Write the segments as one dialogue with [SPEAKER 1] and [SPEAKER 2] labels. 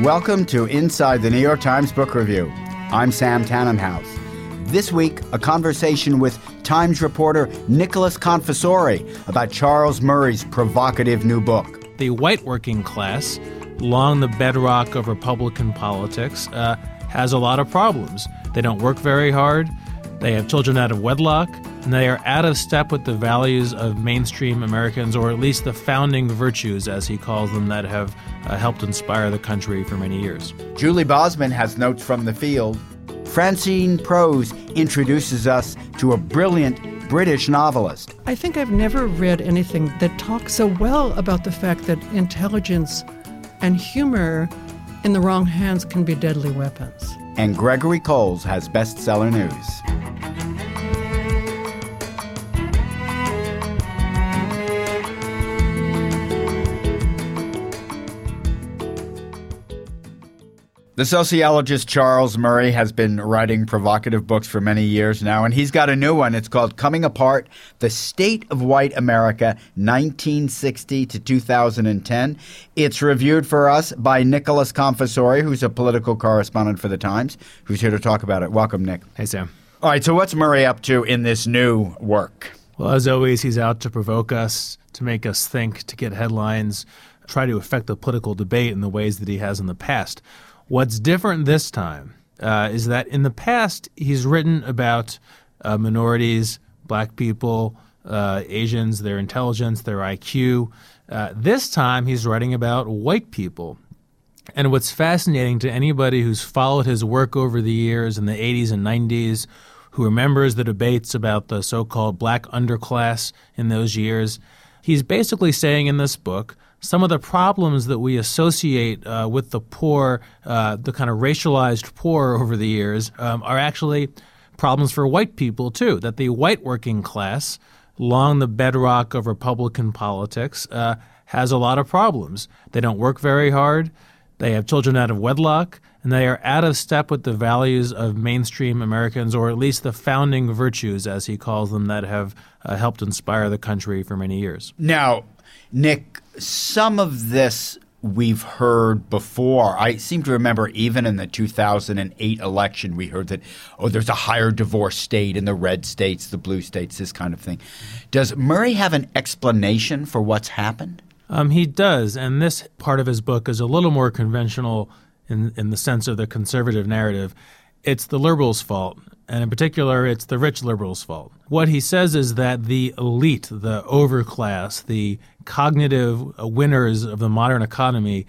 [SPEAKER 1] Welcome to Inside the New York Times Book Review. I'm Sam Tannenhouse. This week, a conversation with Times reporter Nicholas Confessore about Charles Murray's provocative new book.
[SPEAKER 2] The white working class, long the bedrock of Republican politics, has a lot of problems. They don't work very hard, they have children out of wedlock, and they are out of step with the values of mainstream Americans, or at least the founding virtues, as he calls them, that have helped inspire the country for many years.
[SPEAKER 1] Julie Bosman has notes from the field. Francine Prose introduces us to a brilliant British novelist.
[SPEAKER 3] I think I've never read anything that talks so well about the fact that intelligence and humor in the wrong hands can be deadly weapons.
[SPEAKER 1] And Gregory Coles has bestseller news. The sociologist Charles Murray has been writing provocative books for many years now, and he's got a new one. It's called Coming Apart, The State of White America, 1960 to 2010. It's reviewed for us by Nicholas Confessore, who's a political correspondent for The Times, who's here to talk about it. Welcome, Nick.
[SPEAKER 2] Hey, Sam.
[SPEAKER 1] All right, so what's Murray up to in this new work?
[SPEAKER 2] Well, as always, he's out to provoke us, to make us think, to get headlines, try to affect the political debate in the ways that he has in the past. What's different this time is that in the past, he's written about minorities, black people, Asians, their intelligence, their IQ. This time, he's writing about white people. And what's fascinating to anybody who's followed his work over the years in the 80s and 90s, who remembers the debates about the so-called black underclass in those years, he's basically saying in this book, some of the problems that we associate with the poor, the kind of racialized poor over the years, are actually problems for white people, too. That the white working class, long the bedrock of Republican politics, has a lot of problems. They don't work very hard, they have children out of wedlock, and they are out of step with the values of mainstream Americans, or at least the founding virtues, as he calls them, that have helped inspire the country for many years.
[SPEAKER 1] Now, Nick, some of this we've heard before. I seem to remember even in the 2008 election, we heard that, there's a higher divorce state in the red states, the blue states, this kind of thing. Does Murray have an explanation for what's happened?
[SPEAKER 2] He does, and this part of his book is a little more conventional in the sense of the conservative narrative. It's the liberals' fault, and in particular, it's the rich liberals' fault. What he says is that the elite, the overclass, the cognitive winners of the modern economy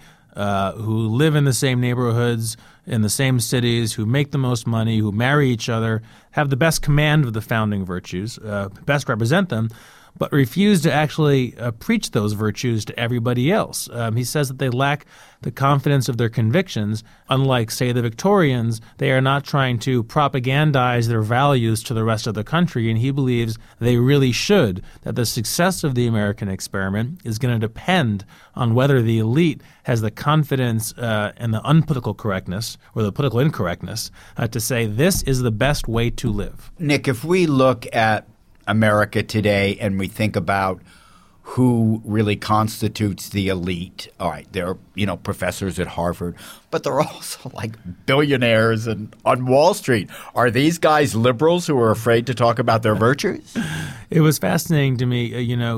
[SPEAKER 2] who live in the same neighborhoods, in the same cities, who make the most money, who marry each other, have the best command of the founding virtues, best represent them, but refuse to actually preach those virtues to everybody else. He says that they lack the confidence of their convictions. Unlike, say, the Victorians, they are not trying to propagandize their values to the rest of the country, and he believes they really should, that the success of the American experiment is going to depend on whether the elite has the confidence and the unpolitical correctness, or the political incorrectness, to say this is the best way to live.
[SPEAKER 1] Nick, if we look at America today and we think about who really constitutes the elite. All right, they're, professors at Harvard, but they're also like billionaires and on Wall Street. Are these guys liberals who are afraid to talk about their virtues?
[SPEAKER 2] It was fascinating to me.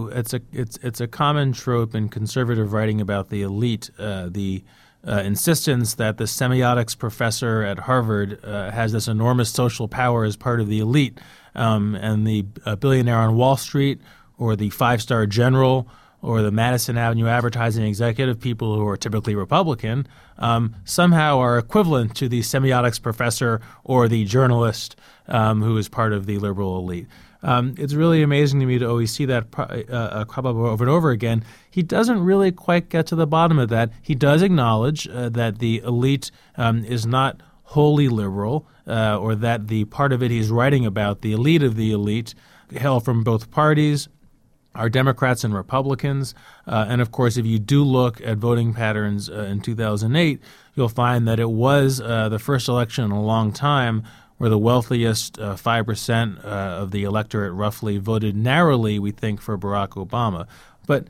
[SPEAKER 2] It's a common trope in conservative writing about the elite, the insistence that the semiotics professor at Harvard has this enormous social power as part of the elite, and the billionaire on Wall Street, or the five-star general, or the Madison Avenue advertising executive, people who are typically Republican, somehow are equivalent to the semiotics professor or the journalist who is part of the liberal elite. It's really amazing to me to always see that crop up over and over again. He doesn't really quite get to the bottom of that. He does acknowledge that the elite is not wholly liberal, or that the part of it he's writing about, the elite of the elite, hail from both parties, are Democrats and Republicans. And, of course, if you do look at voting patterns in 2008, you'll find that it was the first election in a long time where the wealthiest 5% of the electorate roughly voted narrowly, we think, for Barack Obama. But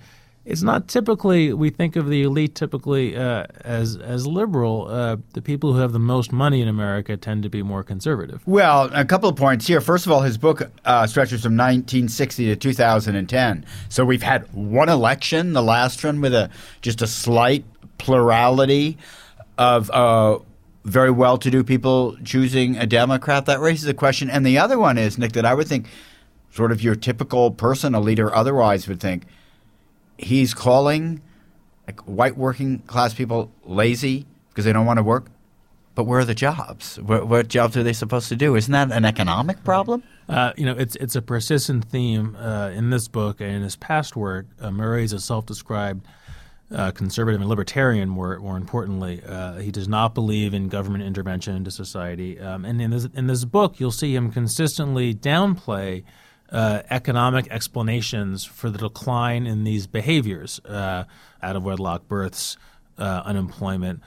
[SPEAKER 2] It's not typically, we think of the elite typically as liberal. The people who have the most money in America tend to be more conservative.
[SPEAKER 1] Well, a couple of points here. First of all, his book stretches from 1960 to 2010. So we've had one election, the last one, with just a slight plurality of very well-to-do people choosing a Democrat. That raises a question. And the other one is, Nick, that I would think sort of your typical person, a leader otherwise, would think, he's calling white working class people lazy because they don't want to work. But where are the jobs? What jobs are they supposed to do? Isn't that an economic problem?
[SPEAKER 2] It's a persistent theme in this book and in his past work. Murray is a self-described conservative and libertarian, more importantly. He does not believe in government intervention into society. And in this book, you'll see him consistently downplay economic explanations for the decline in these behaviors, out-of-wedlock births, unemployment.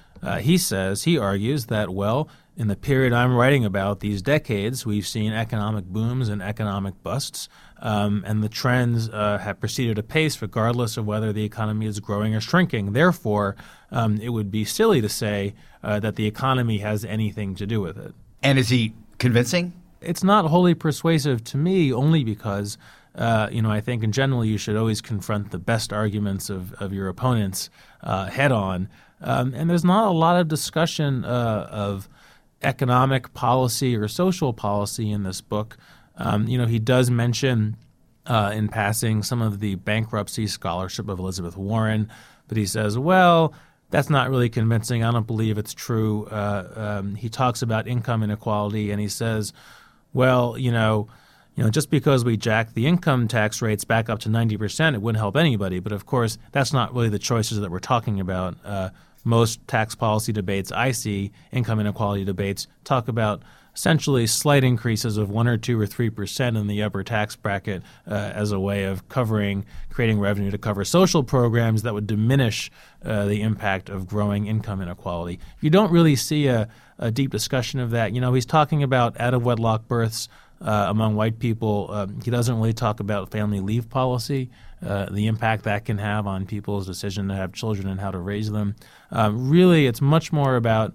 [SPEAKER 2] He argues that, well, in the period I'm writing about, these decades, we've seen economic booms and economic busts, and the trends have proceeded apace regardless of whether the economy is growing or shrinking. Therefore, it would be silly to say that the economy has anything to do with it.
[SPEAKER 1] And is he convincing?
[SPEAKER 2] It's not wholly persuasive to me, only because, I think in general you should always confront the best arguments of your opponents head on. And there's not a lot of discussion of economic policy or social policy in this book. He does mention in passing some of the bankruptcy scholarship of Elizabeth Warren, but he says, well, that's not really convincing. I don't believe it's true. He talks about income inequality, and he says, well, just because we jack the income tax rates back up to 90%, it wouldn't help anybody. But of course, that's not really the choices that we're talking about. Most tax policy debates I see, income inequality debates, talk about essentially slight increases of 1 or 2 or 3% in the upper tax bracket as a way of creating revenue to cover social programs that would diminish the impact of growing income inequality. You don't really see a deep discussion of that. He's talking about out-of-wedlock births among white people. He doesn't really talk about family leave policy, the impact that can have on people's decision to have children and how to raise them. Really, it's much more about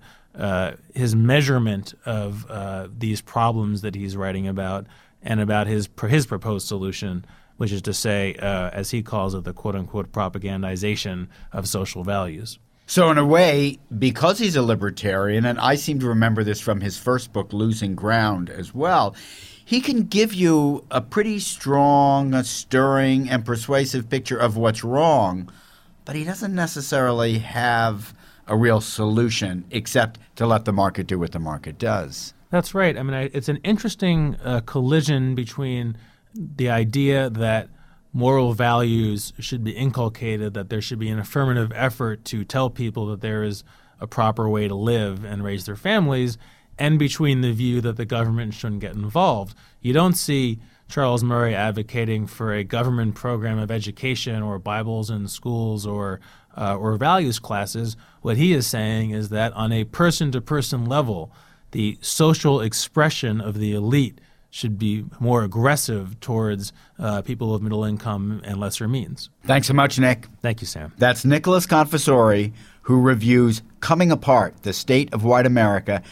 [SPEAKER 2] his measurement of these problems that he's writing about and about his proposed solution, which is to say, as he calls it, the quote-unquote propagandization of social values.
[SPEAKER 1] So in a way, because he's a libertarian, and I seem to remember this from his first book, Losing Ground, as well, he can give you a pretty strong, stirring, and persuasive picture of what's wrong, but he doesn't necessarily have a real solution except to let the market do what the market does.
[SPEAKER 2] That's right. It's an interesting collision between the idea that moral values should be inculcated, that there should be an affirmative effort to tell people that there is a proper way to live and raise their families, and between the view that the government shouldn't get involved. You don't see Charles Murray advocating for a government program of education or Bibles in schools or values classes. What he is saying is that on a person-to-person level, the social expression of the elite should be more aggressive towards people of middle income and lesser means.
[SPEAKER 1] Thanks so much, Nick.
[SPEAKER 2] Thank you, Sam.
[SPEAKER 1] That's Nicholas Confessori, who reviews Coming Apart, The State of White America,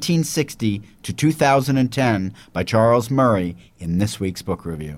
[SPEAKER 1] 1960 to 2010 by Charles Murray in this week's book review.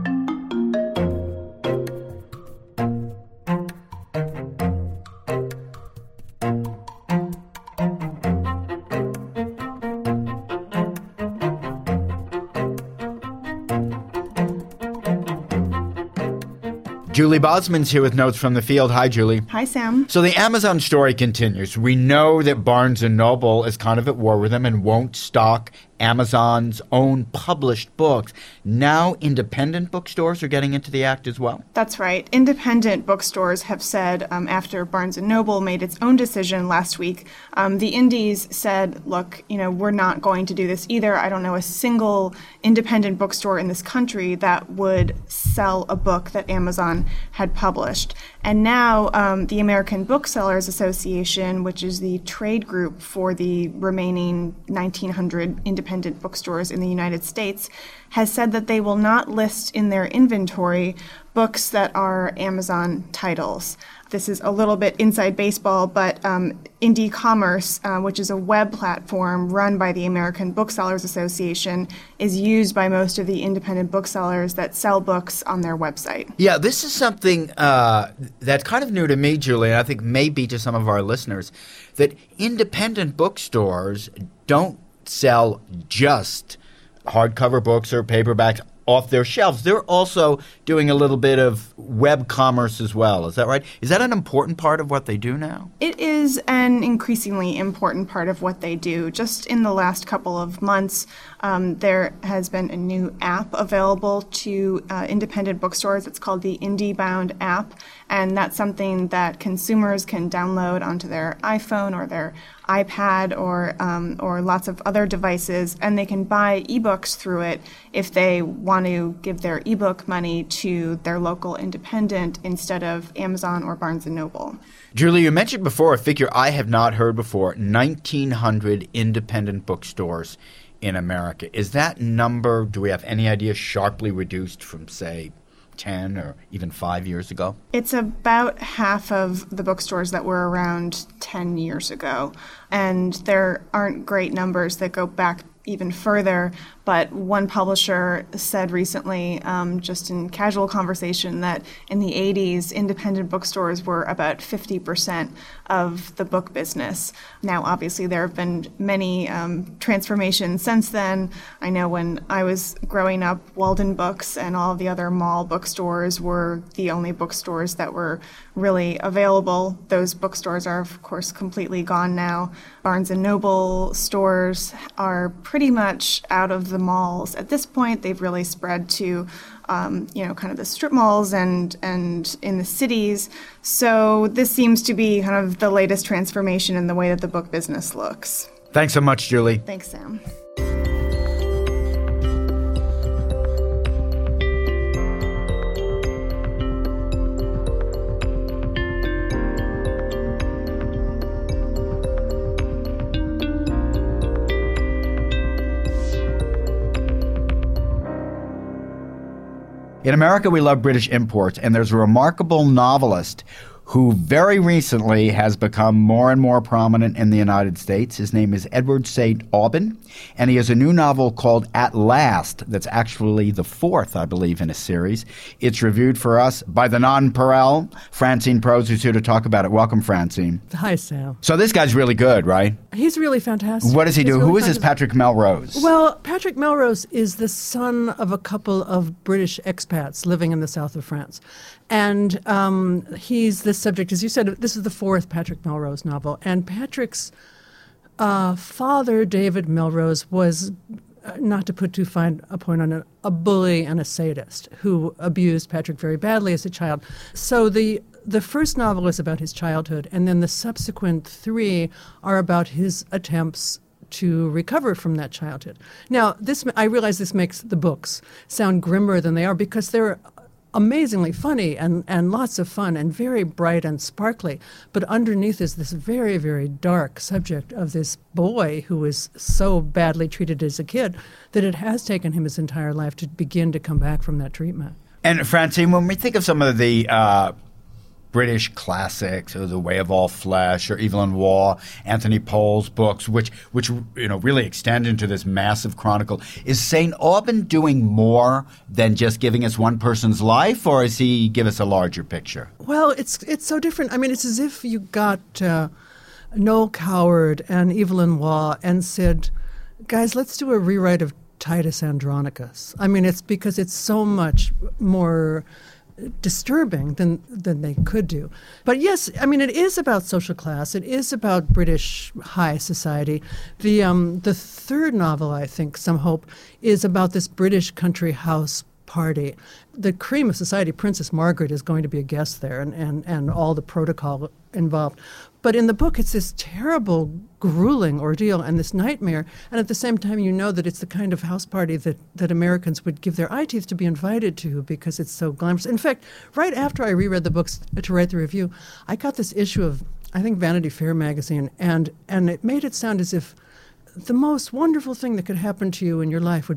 [SPEAKER 1] Julie Bosman's here with notes from the field. Hi, Julie.
[SPEAKER 4] Hi, Sam.
[SPEAKER 1] So the Amazon story continues. We know that Barnes & Noble is kind of at war with them and won't stock Amazon's own published books. Now independent bookstores are getting into the act as well?
[SPEAKER 4] That's right. Independent bookstores have said, after Barnes & Noble made its own decision last week, the indies said, look, we're not going to do this either. I don't know a single independent bookstore in this country that would sell a book that Amazon had published. And now the American Booksellers Association, which is the trade group for the remaining 1,900 independent bookstores in the United States, has said that they will not list in their inventory books that are Amazon titles. This is a little bit inside baseball, but Indie Commerce, which is a web platform run by the American Booksellers Association, is used by most of the independent booksellers that sell books on their website.
[SPEAKER 1] Yeah, this is something that's kind of new to me, Julie, and I think maybe to some of our listeners, that independent bookstores don't sell just hardcover books or paperbacks off their shelves. They're also doing a little bit of web commerce as well. Is that right? Is that an important part of what they do now?
[SPEAKER 4] It is an increasingly important part of what they do. Just in the last couple of months, there has been a new app available to independent bookstores. It's called the IndieBound app, and that's something that consumers can download onto their iPhone or their iPad or lots of other devices, and they can buy ebooks through it if they want to give their ebook money to their local independent instead of Amazon or Barnes & Noble.
[SPEAKER 1] Julie, you mentioned before a figure I have not heard before, 1,900 independent bookstores in America. Is that number, do we have any idea, sharply reduced from, say, 10 or even 5 years ago?
[SPEAKER 4] It's about half of the bookstores that were around 10 years ago. And there aren't great numbers that go back even further, but one publisher said recently, just in casual conversation, that in the 80s, independent bookstores were about 50% of the book business. Now, obviously, there have been many transformations since then. I know when I was growing up, Walden Books and all of the other mall bookstores were the only bookstores that were really available. Those bookstores are, of course, completely gone now. Barnes & Noble stores are pretty much out of the malls. At this point, they've really spread to, kind of the strip malls and in the cities. So this seems to be kind of the latest transformation in the way that the book business looks.
[SPEAKER 1] Thanks so much, Julie.
[SPEAKER 4] Thanks, Sam.
[SPEAKER 1] In America, we love British imports, and there's a remarkable novelist who very recently has become more and more prominent in the United States. His name is Edward St. Aubyn, and he has a new novel called At Last that's actually the fourth, I believe, in a series. It's reviewed for us by the nonpareil Francine Prose, who's here to talk about it. Welcome, Francine.
[SPEAKER 3] Hi, Sam.
[SPEAKER 1] So this guy's really good, right?
[SPEAKER 3] He's really fantastic.
[SPEAKER 1] What does he do?
[SPEAKER 3] Really
[SPEAKER 1] Who is this Patrick Melrose?
[SPEAKER 3] Well, Patrick Melrose is the son of a couple of British expats living in the south of France. And he's the subject, as you said, this is the fourth Patrick Melrose novel. And Patrick's father, David Melrose, was, not to put too fine a point on it, a bully and a sadist who abused Patrick very badly as a child. So the first novel is about his childhood, and then the subsequent three are about his attempts to recover from that childhood. Now, I realize this makes the books sound grimmer than they are because they're amazingly funny and lots of fun and very bright and sparkly. But underneath is this very, very dark subject of this boy who was so badly treated as a kid that it has taken him his entire life to begin to come back from that treatment.
[SPEAKER 1] And Francine, when we think of some of the British classics, or The Way of All Flesh, or Evelyn Waugh, Anthony Pole's books, which really extend into this massive chronicle. Is St. Aubyn doing more than just giving us one person's life, or does he give us a larger picture?
[SPEAKER 3] Well, it's so different. I mean, it's as if you got Noel Coward and Evelyn Waugh and said, guys, let's do a rewrite of Titus Andronicus. I mean, it's because it's so much more disturbing than they could do. But yes, I mean, it is about social class. It is about British high society. The third novel, I think, Some Hope, is about this British country house party. The cream of society, Princess Margaret, is going to be a guest there and all the protocol involved. But in the book, it's this terrible, grueling ordeal and this nightmare. And at the same time, you know that it's the kind of house party that Americans would give their eye teeth to be invited to because it's so glamorous. In fact, right after I reread the books to write the review, I got this issue of, I think, Vanity Fair magazine, and it made it sound as if the most wonderful thing that could happen to you in your life would be to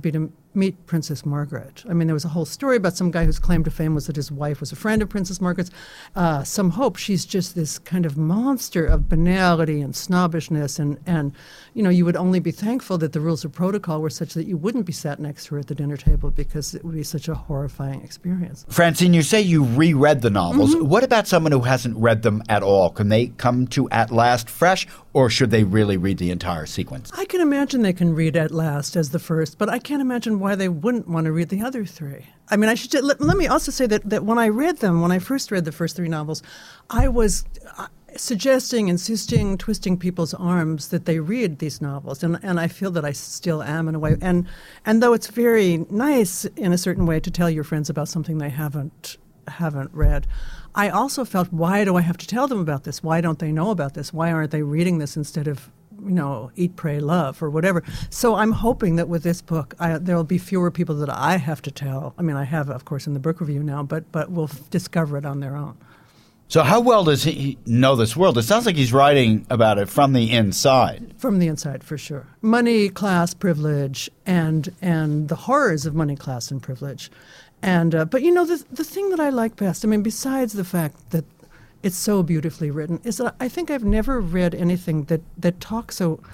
[SPEAKER 3] meet Princess Margaret. I mean, there was a whole story about some guy whose claim to fame was that his wife was a friend of Princess Margaret's. Some hope she's just this kind of monster of banality and snobbishness, and you would only be thankful that the rules of protocol were such that you wouldn't be sat next to her at the dinner table because it would be such a horrifying experience.
[SPEAKER 1] Francine, you say you reread the novels. What about someone who hasn't read them at all? Can they come to At Last fresh, or should they really read the entire sequence?
[SPEAKER 3] I can imagine they can read At Last as the first, but I can't imagine why they wouldn't want to read the other three. I mean, let me also say that when I first read the first three novels, I was suggesting, insisting, twisting people's arms that they read these novels, and I feel that I still am in a way. And though it's very nice in a certain way to tell your friends about something they haven't read, I also felt, why do I have to tell them about this? Why don't they know about this? Why aren't they reading this instead of Eat, Pray, Love, or whatever? So I'm hoping that with this book, there will be fewer people that I have to tell. I mean, I have, of course, in the book review now, but will discover it on their own.
[SPEAKER 1] So how well does he know this world? It sounds like he's writing about it from the inside.
[SPEAKER 3] From the inside, for sure. Money, class, privilege, and the horrors of money, class, and privilege. And but the thing that I like best, I mean, besides the fact that it's so beautifully written, is that I think I've never read anything that talks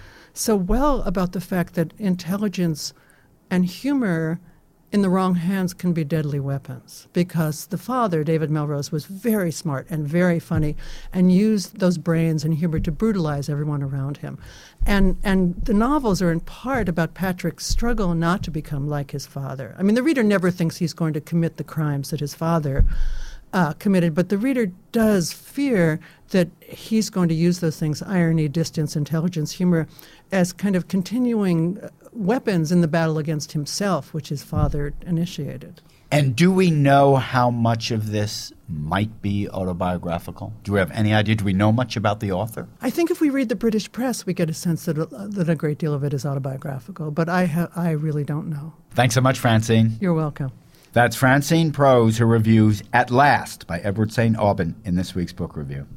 [SPEAKER 3] so well about the fact that intelligence and humor in the wrong hands can be deadly weapons. Because the father, David Melrose, was very smart and very funny and used those brains and humor to brutalize everyone around him. And the novels are in part about Patrick's struggle not to become like his father. I mean, the reader never thinks he's going to commit the crimes that his father committed, but the reader does fear that he's going to use those things, irony, distance, intelligence, humor, as kind of continuing weapons in the battle against himself, which his father initiated.
[SPEAKER 1] And do we know how much of this might be autobiographical? Do we have any idea? Do we know much about the author?
[SPEAKER 3] I think if we read the British press, we get a sense that a great deal of it is autobiographical, but I really don't know.
[SPEAKER 1] Thanks so much, Francine.
[SPEAKER 3] You're welcome.
[SPEAKER 1] That's Francine Prose, who reviews At Last by Edward St. Aubyn in this week's book review.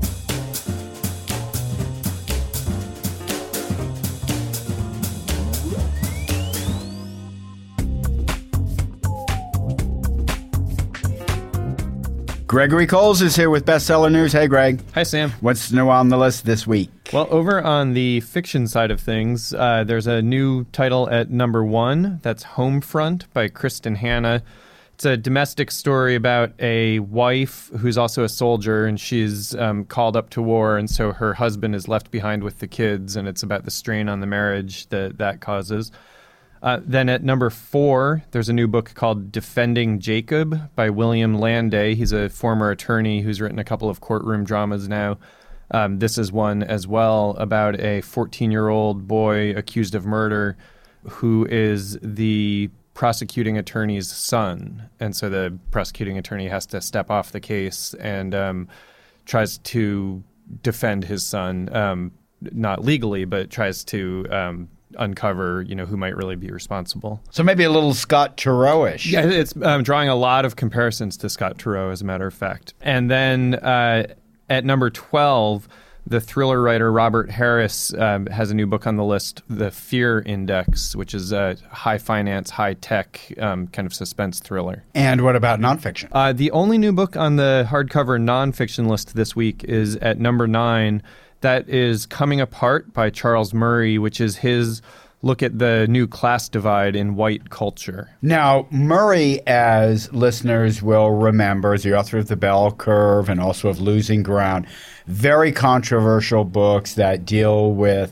[SPEAKER 1] Gregory Coles is here with Bestseller News. Hey, Greg.
[SPEAKER 5] Hi, Sam.
[SPEAKER 1] What's new on the list this week?
[SPEAKER 5] Well, over on the fiction side of things, there's a new title at number 1. That's Homefront by Kristen Hanna. It's a domestic story about a wife who's also a soldier, and she's called up to war, and so her husband is left behind with the kids, and it's about the strain on the marriage that causes. Then at number 4, there's a new book called Defending Jacob by William Landay. He's a former attorney who's written a couple of courtroom dramas now. This is one as well about a 14-year-old boy accused of murder who is the prosecuting attorney's son. And so the prosecuting attorney has to step off the case and tries to defend his son, not legally, but tries to uncover, who might really be responsible.
[SPEAKER 1] So maybe a little Scott Turow-ish.
[SPEAKER 5] Yeah, it's drawing a lot of comparisons to Scott Turow, as a matter of fact. And then at number 12, the thriller writer Robert Harris has a new book on the list, The Fear Index, which is a high finance, high tech kind of suspense thriller.
[SPEAKER 1] And what about nonfiction?
[SPEAKER 5] The only new book on the hardcover nonfiction list this week is at number 9. That is Coming Apart by Charles Murray, which is his look at the new class divide in white culture.
[SPEAKER 1] Now, Murray, as listeners will remember, is the author of The Bell Curve and also of Losing Ground. Very controversial books that deal with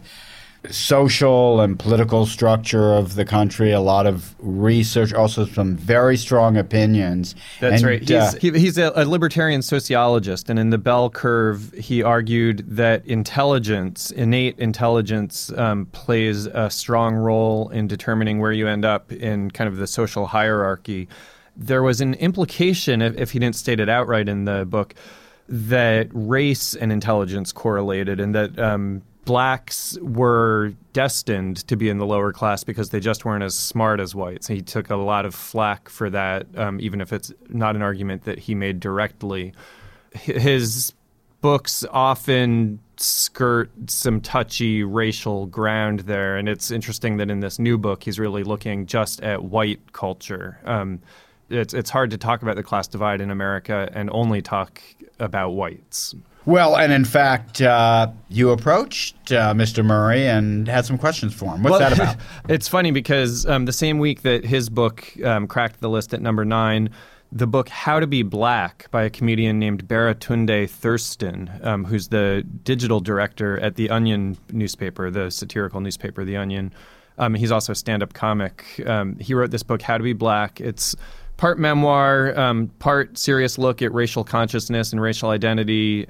[SPEAKER 1] social and political structure of the country, a lot of research, also some very strong opinions.
[SPEAKER 5] That's right. He's a libertarian sociologist, and in The Bell Curve, he argued that innate intelligence, plays a strong role in determining where you end up in kind of the social hierarchy. There was an implication, if he didn't state it outright in the book, that race and intelligence correlated, and that blacks were destined to be in the lower class because they just weren't as smart as whites. He took a lot of flack for that, even if it's not an argument that he made directly. His books often skirt some touchy racial ground there, and it's interesting that in this new book he's really looking just at white culture. It's hard to talk about the class divide in America and only talk about whites.
[SPEAKER 1] Well, and in fact, you approached Mr. Murray and had some questions for him. What's that about?
[SPEAKER 5] It's funny because the same week that his book cracked the list at number 9, the book How to Be Black by a comedian named Baratunde Thurston, who's the digital director at The Onion newspaper, the satirical newspaper The Onion. He's also a stand-up comic. He wrote this book, How to Be Black. It's part memoir, part serious look at racial consciousness and racial identity,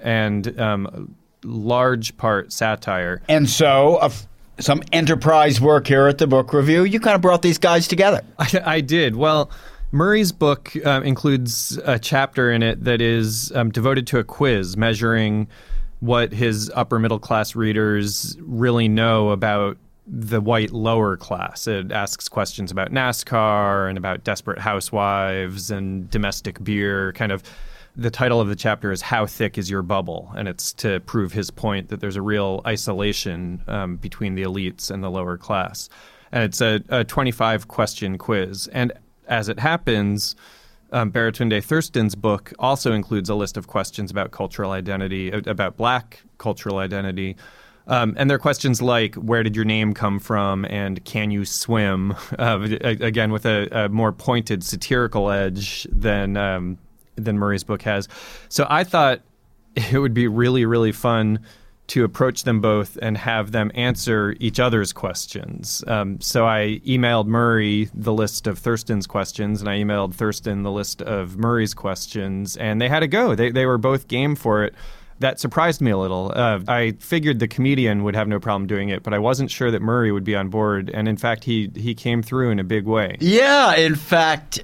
[SPEAKER 5] and large part satire.
[SPEAKER 1] And so some enterprise work here at the Book Review. You kind of brought these guys together.
[SPEAKER 5] I did. Well, Murray's book includes a chapter in it that is devoted to a quiz measuring what his upper middle class readers really know about the white lower class. It asks questions about NASCAR and about Desperate Housewives and domestic beer. Kind of the title of the chapter is How Thick Is Your Bubble? And it's to prove his point that there's a real isolation between the elites and the lower class. And it's a 25-question quiz. And as it happens, Baratunde Thurston's book also includes a list of questions about cultural identity, about black cultural identity. And they're questions like, where did your name come from and can you swim? Again, with a more pointed satirical edge than Murray's book has. So I thought it would be really, really fun to approach them both and have them answer each other's questions. So I emailed Murray the list of Thurston's questions, and I emailed Thurston the list of Murray's questions, and they had to go. They were both game for it. That surprised me a little. I figured the comedian would have no problem doing it, but I wasn't sure that Murray would be on board. And in fact, he came through in a big way.
[SPEAKER 1] Yeah, in fact,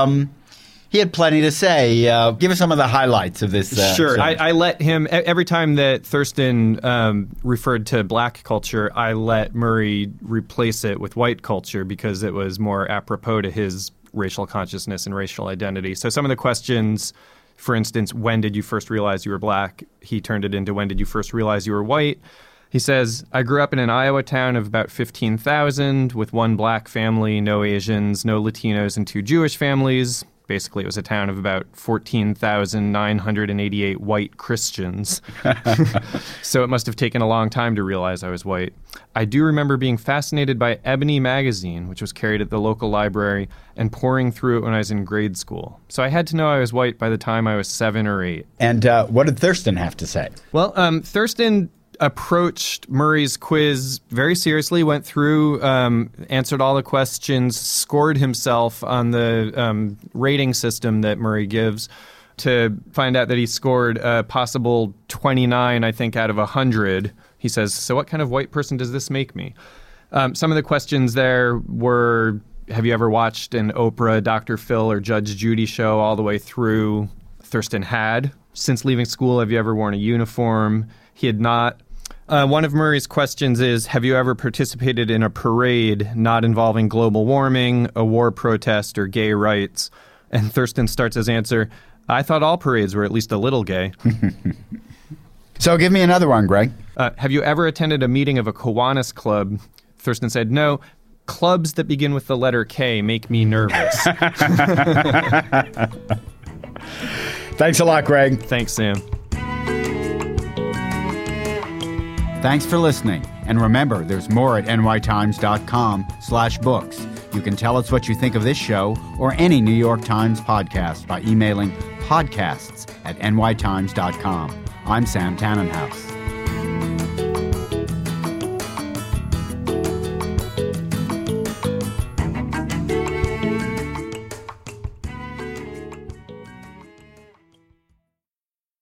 [SPEAKER 1] he had plenty to say. Give us some of the highlights of this.
[SPEAKER 5] Sure. I let him, every time that Thurston referred to black culture, I let Murray replace it with white culture because it was more apropos to his racial consciousness and racial identity. So some of the questions, for instance, when did you first realize you were black? He turned it into when did you first realize you were white? He says, I grew up in an Iowa town of about 15,000 with one black family, no Asians, no Latinos, and 2 Jewish families. Basically, it was a town of about 14,988 white Christians. So it must have taken a long time to realize I was white. I do remember being fascinated by Ebony magazine, which was carried at the local library, and pouring through it when I was in grade school. So I had to know I was white by the time I was 7 or 8.
[SPEAKER 1] And what did Thurston have to say?
[SPEAKER 5] Well, Thurston approached Murray's quiz very seriously, went through, answered all the questions, scored himself on the rating system that Murray gives to find out that he scored a possible 29, I think, out of 100. He says, so what kind of white person does this make me? Some of the questions there were, have you ever watched an Oprah, Dr. Phil, or Judge Judy show all the way through? Thurston had. Since leaving school, have you ever worn a uniform? He had not. One of Murray's questions is, have you ever participated in a parade not involving global warming, a war protest, or gay rights? And Thurston starts his answer, I thought all parades were at least a little gay.
[SPEAKER 1] So give me another one, Greg.
[SPEAKER 5] Have you ever attended a meeting of a Kiwanis club? Thurston said, no. Clubs that begin with the letter K make me nervous.
[SPEAKER 1] Thanks a lot, Greg.
[SPEAKER 5] Thanks, Sam.
[SPEAKER 1] Thanks for listening. And remember, there's more at nytimes.com/books. You can tell us what you think of this show or any New York Times podcast by emailing podcasts@nytimes.com. I'm Sam Tannenhouse.